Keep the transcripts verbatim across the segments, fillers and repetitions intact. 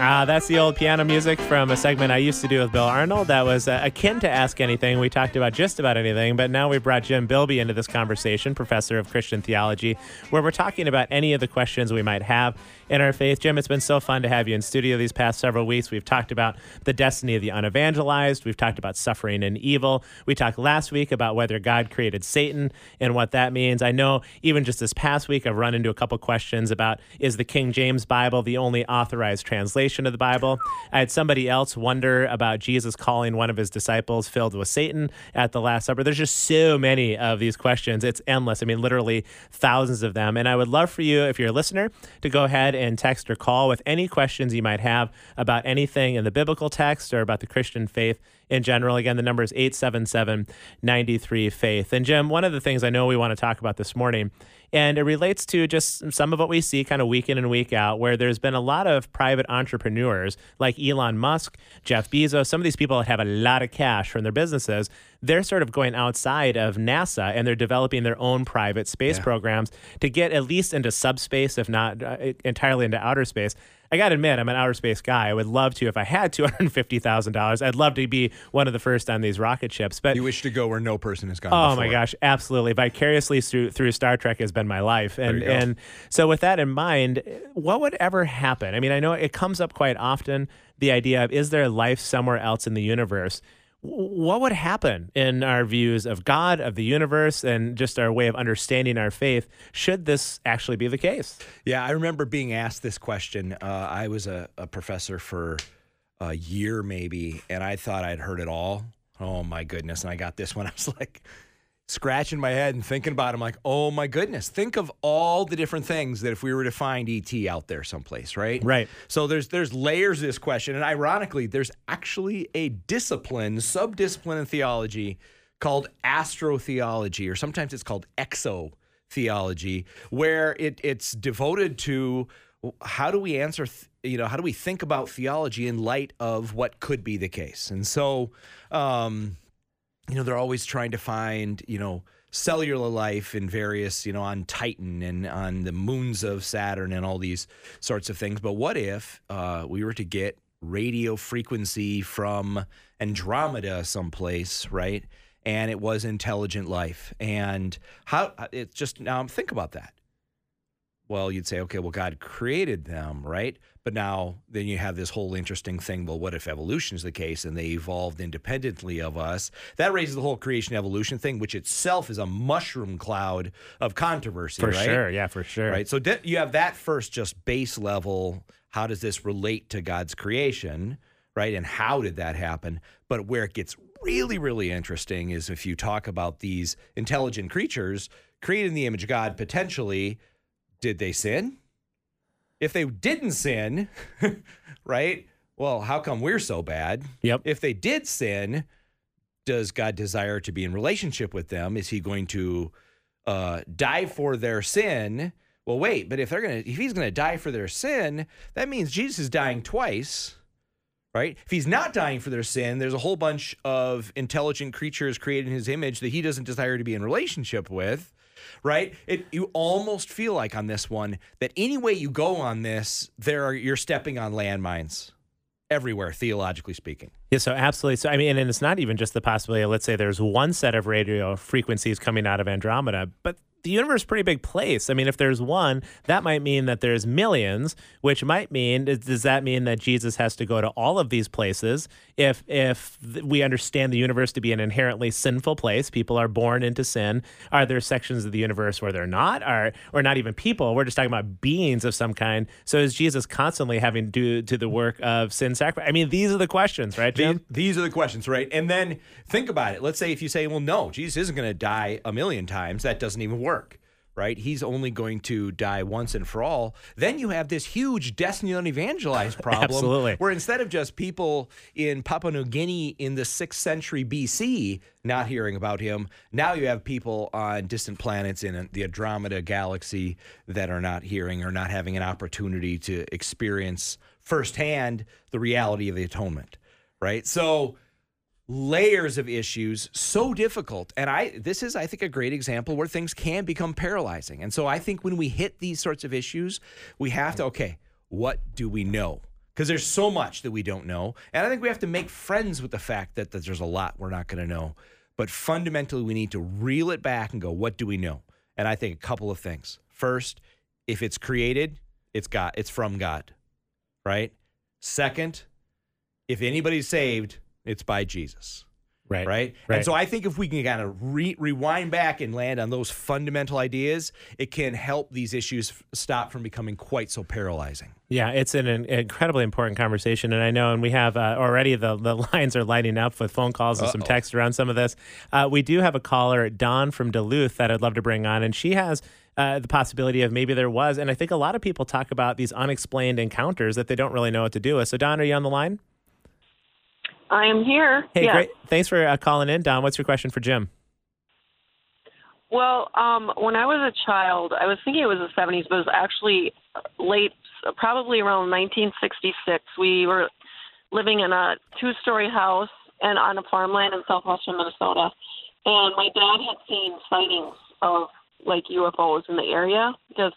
Ah, that's the old piano music from a segment I used to do with Bill Arnold that was uh, akin to Ask Anything. We talked about just about anything, but now we've brought Jim Bilby into this conversation, professor of Christian theology, where we're talking about any of the questions we might have in our faith. Jim, it's been so fun to have you in studio these past several weeks. We've talked about the destiny of the unevangelized. We've talked about suffering and evil. We talked last week about whether God created Satan and what that means. I know even just this past week, I've run into a couple questions about, is the King James Bible the only authorized translation of the Bible? I had somebody else wonder about Jesus calling one of his disciples filled with Satan at the Last Supper. There's just so many of these questions. It's endless. I mean, literally thousands of them. And I would love for you, if you're a listener, to go ahead and text or call with any questions you might have about anything in the biblical text or about the Christian faith in general. Again, the number is eight seven seven, nine three, faith. And Jim, one of the things I know we want to talk about this morning, and it relates to just some of what we see kind of week in and week out, where there's been a lot of private entrepreneurs like Elon Musk, Jeff Bezos, some of these people that have a lot of cash from their businesses. They're sort of going outside of NASA and they're developing their own private space Yeah. programs to get at least into subspace, if not uh, entirely into outer space. I got to admit, I'm an outer space guy. I would love to, if I had two hundred fifty thousand dollars, I'd love to be one of the first on these rocket ships. But You wish to go where no person has gone oh before. my gosh, absolutely. Vicariously through, through Star Trek has been my life. And, There you go. and so with that in mind, what would ever happen? I mean, I know it comes up quite often, the idea of, is there life somewhere else in the universe? What would happen in our views of God, of the universe, and just our way of understanding our faith, should this actually be the case? Yeah, I remember being asked this question. Uh, I was a, a professor for a year maybe, and I thought I'd heard it all. Oh, my goodness. And I got this one. I was like scratching my head and thinking about it. I'm like, oh, my goodness. Think of all the different things that if we were to find E T out there someplace, right? Right. So there's there's layers of this question. And ironically, there's actually a discipline, sub-discipline in theology called astrotheology, or sometimes it's called exotheology, where it, it's devoted to how do we answer, th- you know, how do we think about theology in light of what could be the case? And so, um, you know, they're always trying to find, you know, cellular life in various, you know, on Titan and on the moons of Saturn and all these sorts of things. But what if uh, we were to get radio frequency from Andromeda someplace, right? And it was intelligent life. And how it's just, now think about that. Well, you'd say, okay, well, God created them, right? But now then you have this whole interesting thing. Well, what if evolution is the case and they evolved independently of us? That raises the whole creation evolution thing, which itself is a mushroom cloud of controversy, For right? sure. Yeah, for sure. Right. So di- you have that first, just base level. How does this relate to God's creation, right? And how did that happen? But where it gets really, really interesting is if you talk about these intelligent creatures created in the image of God, potentially, did they sin? If they didn't sin, right? Well, how come we're so bad? Yep. If they did sin, does God desire to be in relationship with them? Is he going to uh, die for their sin? Well, wait, but if they're gonna, if he's going to die for their sin, that means Jesus is dying twice, right? If he's not dying for their sin, there's a whole bunch of intelligent creatures created in his image that he doesn't desire to be in relationship with. Right? It, you almost feel like on this one that any way you go on this, there are, you're stepping on landmines everywhere, theologically speaking. Yeah, so absolutely. So, I mean, and it's not even just the possibility, let's say there's one set of radio frequencies coming out of Andromeda, but the universe is a pretty big place. I mean, if there's one, that might mean that there's millions, which might mean, does that mean that Jesus has to go to all of these places? If if we understand the universe to be an inherently sinful place, people are born into sin, are there sections of the universe where they're not? Are, or not even people, we're just talking about beings of some kind. So is Jesus constantly having to do to the work of sin sacrifice? I mean, these are the questions, right, Jim? These, these are the questions, right? And then think about it. Let's say if you say, well, no, Jesus isn't going to die a million times. That doesn't even work. Right? He's only going to die once and for all. Then you have this huge destiny unevangelized problem. Absolutely. Where instead of just people in Papua New Guinea in the sixth century B C not hearing about him, now you have people on distant planets in the Andromeda galaxy that are not hearing or not having an opportunity to experience firsthand the reality of the atonement. Right? So layers of issues, so difficult. And I this is, I think, a great example where things can become paralyzing. And so I think when we hit these sorts of issues, we have to, okay, what do we know? because there's so much that we don't know. And I think we have to make friends with the fact that, that there's a lot we're not going to know. But fundamentally, we need to reel it back and go, what do we know? And I think a couple of things. First, if it's created, it's God, it's from God, right? Second, if anybody's saved, it's by Jesus. Right. Right. Right. And so I think if we can kind of re- rewind back and land on those fundamental ideas, it can help these issues f- stop from becoming quite so paralyzing. Yeah, it's an, an incredibly important conversation. And I know, and we have uh, already the, the lines are lighting up with phone calls and Uh-oh. some text around some of this. Uh, we do have a caller, Dawn from Duluth, that I'd love to bring on. And she has uh, the possibility of maybe there was. And I think a lot of people talk about these unexplained encounters that they don't really know what to do with. So, Dawn, are you on the line? I am here. Hey, yes. great. Thanks for uh, calling in, Don. What's your question for Jim? Well, um, when I was a child, I was thinking it was the seventies, but it was actually late, probably around nineteen sixty-six. We were living in a two-story house and on a farmland in southwestern Minnesota. And my dad had seen sightings of, like, U F Os in the area because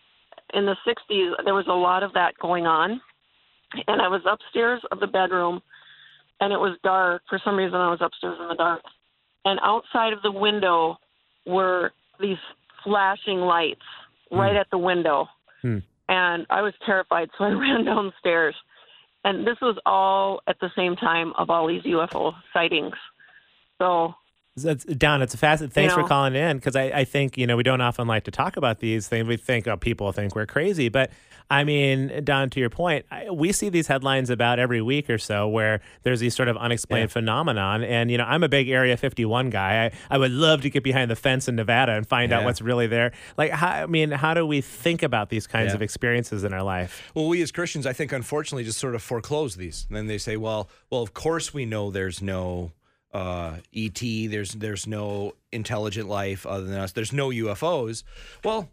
in the sixties, there was a lot of that going on. And I was upstairs of the bedroom, and it was dark. For some reason, I was upstairs in the dark. And outside of the window were these flashing lights right mm. at the window. Mm. And I was terrified, so I ran downstairs. And this was all at the same time of all these U F O sightings. So... That's, Don, it's a facet. Thanks you know, for calling in, because I, I think, you know, we don't often like to talk about these things. We think, oh, people think we're crazy. But, I mean, Don, to your point, I, we see these headlines about every week or so where there's these sort of unexplained yeah. phenomenon. And, you know, I'm a big Area fifty-one guy. I, I would love to get behind the fence in Nevada and find yeah. out what's really there. Like, how, I mean, how do we think about these kinds yeah. of experiences in our life? Well, we as Christians, I think, unfortunately, just sort of foreclose these. And then they say, well, well, of course we know there's no... Uh, E T, there's there's no intelligent life other than us. There's no U F Os. Well,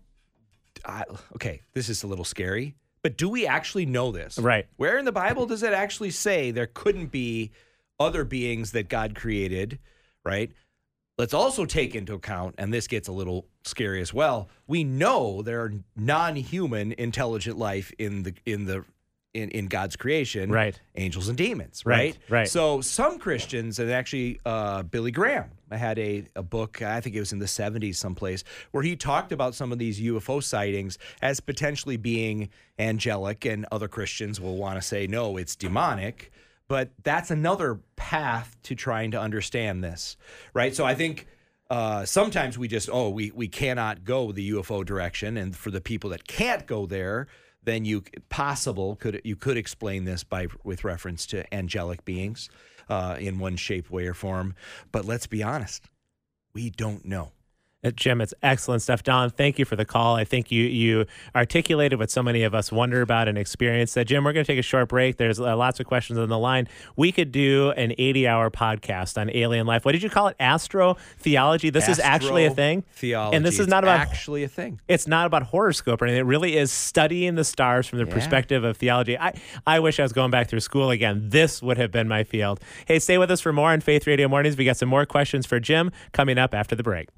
I, okay, this is a little scary, but do we actually know this? Right. Where in the Bible does it actually say there couldn't be other beings that God created, right? Let's also take into account, and this gets a little scary as well, we know there are non-human intelligent life in the in the In, in God's creation, right? Angels and demons, right? Right. right. So some Christians, and actually uh, Billy Graham, I had a, a book, I think it was in the seventies someplace, where he talked about some of these U F O sightings as potentially being angelic, and other Christians will want to say, no, it's demonic. But that's another path to trying to understand this, right? So I think uh, sometimes we just, oh, we, we cannot go the U F O direction. And for the people that can't go there, then you possible could you could explain this by with reference to angelic beings uh, in one shape, way, or form. But let's be honest, we don't know. Uh, Jim, it's excellent stuff. Don, thank you for the call. I think you you articulated what so many of us wonder about and experience. Uh, Jim, we're going to take a short break. There's uh, lots of questions on the line. We could do an eighty-hour podcast on alien life. What did you call it? Astrotheology? This is actually a thing? Theology. And this is it's not about actually a thing. It's not about horoscope or anything. It really is studying the stars from the yeah. perspective of theology. I, I wish I was going back through school again. This would have been my field. Hey, stay with us for more on Faith Radio Mornings. We got some more questions for Jim coming up after the break.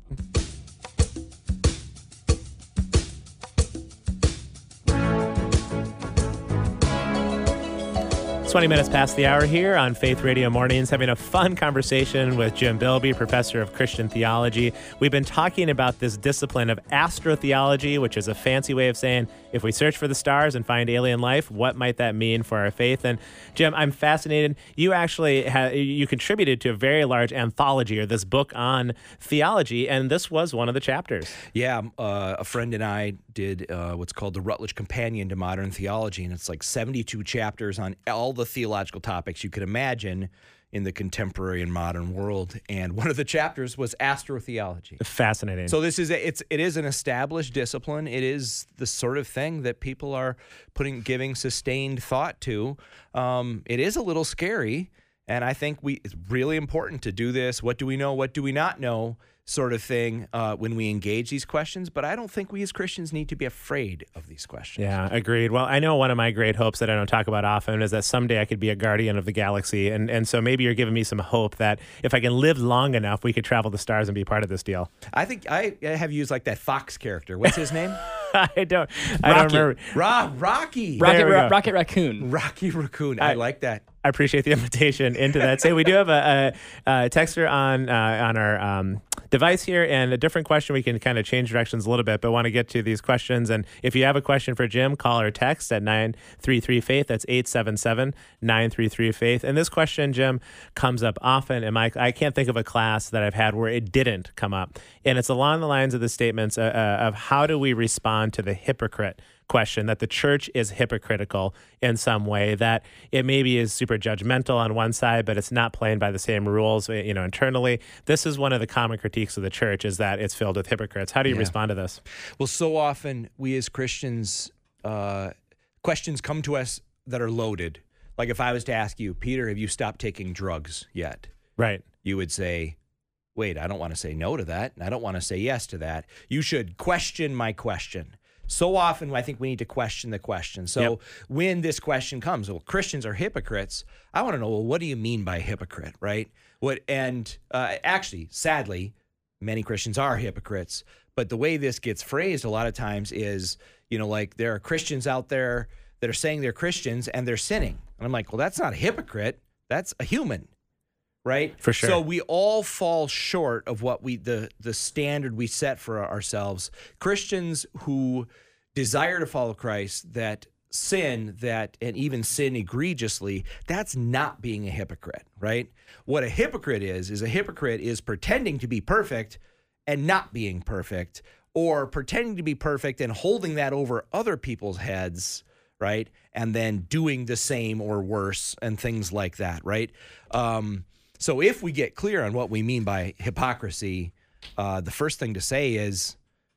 twenty minutes past the hour here on Faith Radio Mornings, having a fun conversation with Jim Bilby, professor of Christian theology. We've been talking about this discipline of astrotheology, which is a fancy way of saying if we search for the stars and find alien life, what might that mean for our faith? And Jim, I'm fascinated. You actually ha- you contributed to a very large anthology, or this book on theology, and this was one of the chapters. Yeah, uh, a friend and I did uh, what's called the Rutledge Companion to Modern Theology, and it's like seventy-two chapters on all the theological topics you could imagine in the contemporary and modern world. And one of the chapters was astrotheology. Fascinating. So this is a, it's it is an established discipline. It is the sort of thing that people are putting giving sustained thought to. Um, it is a little scary, and I think we it's really important to do this. What do we know? What do we not know? Sort of thing uh, when we engage these questions, but I don't think we as Christians need to be afraid of these questions. Yeah, agreed. Well, I know one of my great hopes that I don't talk about often is that someday I could be a guardian of the galaxy, and, and so maybe you're giving me some hope that if I can live long enough, we could travel the stars and be part of this deal. I think I have used like that Fox character. What's his name? I don't. I Rocky. don't remember. Ra- Rocky. There Rocket, we Ra- go. Rocket Raccoon. Rocky Raccoon. I, I- like that. I appreciate the invitation into that. Say we do have a, a, a texter on uh, on our um, device here, and a different question. We can kind of change directions a little bit, but want to get to these questions. And if you have a question for Jim, call or text at nine three three faith. That's eight seven seven, nine three three faith. And this question, Jim, comes up often. And I, I can't think of a class that I've had where it didn't come up. And it's along the lines of the statements uh, uh, of how do we respond to the hypocrite question, that the church is hypocritical in some way, that it maybe is super judgmental on one side, but it's not playing by the same rules, you know, internally. This is one of the common critiques of the church, is that it's filled with hypocrites. How do you Yeah. respond to this? Well, so often we as Christians, uh, questions come to us that are loaded. Like if I was to ask you, Peter, have you stopped taking drugs yet? Right. You would say, wait, I don't want to say no to that, and I don't want to say yes to that. You should question my question. So often, I think we need to question the question. So Yep. when this question comes, well, Christians are hypocrites. I want to know, well, what do you mean by hypocrite, right? What? And uh, actually, sadly, many Christians are hypocrites. But the way this gets phrased a lot of times is, you know, like there are Christians out there that are saying they're Christians and they're sinning. And I'm like, well, that's not a hypocrite. That's a human. Right? For sure. So we all fall short of what we the the standard we set for ourselves. Christians who desire to follow Christ, that sin, that and even sin egregiously, that's not being a hypocrite, right? What a hypocrite is, is a hypocrite is pretending to be perfect and not being perfect, or pretending to be perfect and holding that over other people's heads, right? And then doing the same or worse and things like that, right? Um, So if we get clear on what we mean by hypocrisy, uh, the first thing to say is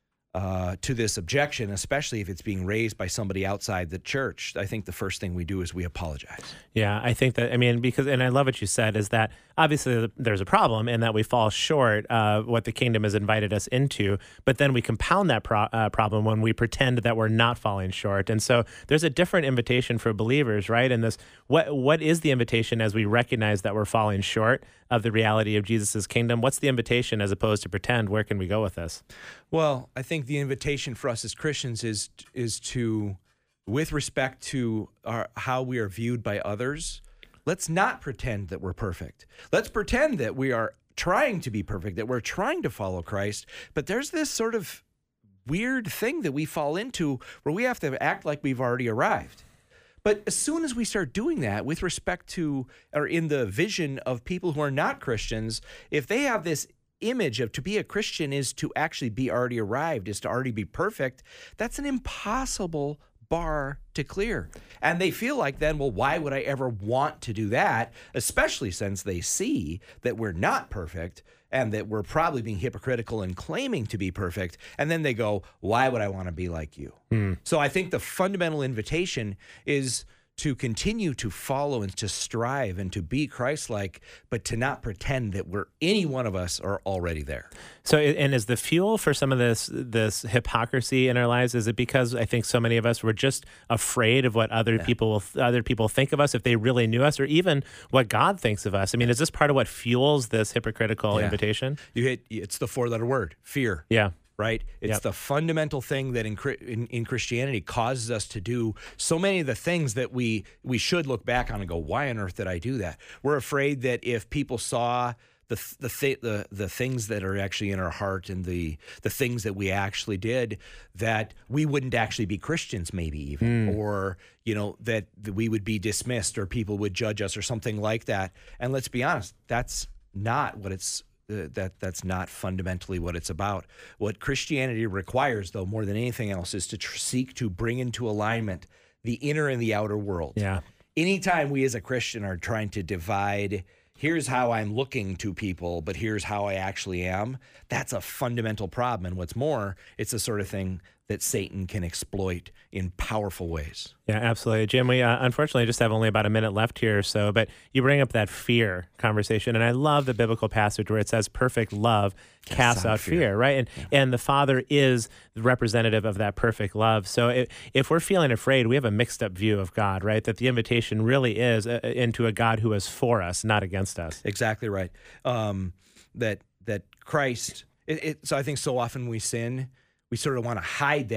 uh, to this objection, especially if it's being raised by somebody outside the church, I think the first thing we do is we apologize. Yeah, I think that, I mean, because, and I love what you said, is that obviously there's a problem in that we fall short of what the kingdom has invited us into, but then we compound that pro- uh, problem when we pretend that we're not falling short. And so there's a different invitation for believers, right? And this, what what is the invitation as we recognize that we're falling short of the reality of Jesus's kingdom? What's the invitation as opposed to pretend? Where can we go with this? Well, I think the invitation for us as Christians is is to, with respect to our, how we are viewed by others, let's not pretend that we're perfect. Let's pretend that we are trying to be perfect, that we're trying to follow Christ. But there's this sort of weird thing that we fall into where we have to act like we've already arrived. But as soon as we start doing that with respect to, or in the vision of people who are not Christians, if they have this image of to be a Christian is to actually be already arrived, is to already be perfect, that's an impossible bar to clear. And they feel like then, well, why would I ever want to do that? Especially since they see that we're not perfect and that we're probably being hypocritical and claiming to be perfect. And then they go, why would I want to be like you? Mm. So I think the fundamental invitation is to continue to follow and to strive and to be Christ-like, but to not pretend that we're any one of us are already there. So, and is the fuel for some of this this hypocrisy in our lives, is it because I think so many of us were just afraid of what other Yeah. people will, other people think of us if they really knew us, or even what God thinks of us? I mean, is this part of what fuels this hypocritical Yeah. invitation? You hit it's the four-letter word, fear. Yeah. Right? It's Yep. the fundamental thing that in, in in Christianity causes us to do so many of the things that we we should look back on and go, why on earth did I do that? We're afraid that if people saw the the th- the the things that are actually in our heart and the the things that we actually did, that we wouldn't actually be Christians, maybe even, mm. or you know that, that we would be dismissed, or people would judge us, or something like that. And let's be honest, that's not what it's. Uh, that that's not fundamentally what it's about. What Christianity requires, though, more than anything else, is to tr- seek to bring into alignment the inner and the outer world. Yeah. Anytime we as a Christian are trying to divide, here's how I'm looking to people, but here's how I actually am, that's a fundamental problem. And what's more, it's the sort of thing that Satan can exploit in powerful ways. Yeah, absolutely. Jim, we uh, unfortunately just have only about a minute left here or so, but you bring up that fear conversation, and I love the biblical passage where it says perfect love casts out fear, fear right? And yeah. and the Father is the representative of that perfect love. So it, if we're feeling afraid, we have a mixed up view of God, right? That the invitation really is uh, into a God who is for us, not against us. Exactly right. Um, that, that Christ, it, it, so I think so often we sin, we sort of want to hide that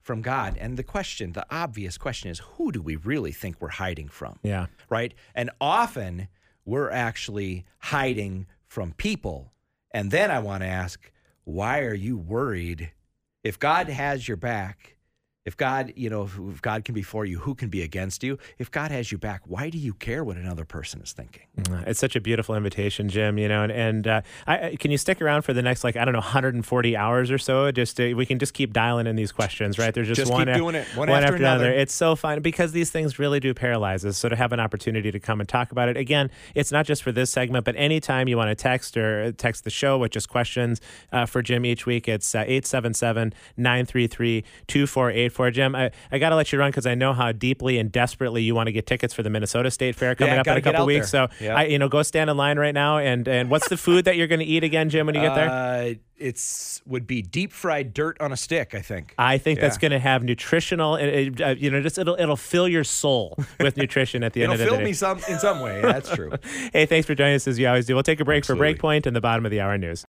from God. And the question, the obvious question is, who do we really think we're hiding from? Yeah. Right? And often we're actually hiding from people. And then I want to ask, why are you worried? If God has your back, if God, you know, if God can be for you, who can be against you? If God has you back, why do you care what another person is thinking? It's such a beautiful invitation, Jim, you know, and, and uh, I, can you stick around for the next, like, I don't know, one hundred forty hours or so? Just to, we can just keep dialing in these questions, right? There's just, just one, keep doing it, one, one after, after another. another. It's so fun because these things really do paralyze us. So to have an opportunity to come and talk about it, again, it's not just for this segment, but anytime you want to text or text the show with just questions uh, for Jim each week, it's uh, eight seven seven, nine three three, two four eight four. Jim, I, I got to let you run because I know how deeply and desperately you want to get tickets for the Minnesota State Fair coming yeah, up in a couple weeks. There. So, yeah. I, you know, go stand in line right now. And, and what's the food that you're going to eat again, Jim, when you get there? Uh, it's would be deep fried dirt on a stick, I think. I think yeah. that's going to have nutritional, uh, you know, just it'll it'll fill your soul with nutrition at the end of the day. It'll fill me some in some way. That's true. Hey, thanks for joining us as you always do. We'll take a break Absolutely. for Breakpoint and the bottom of the hour news.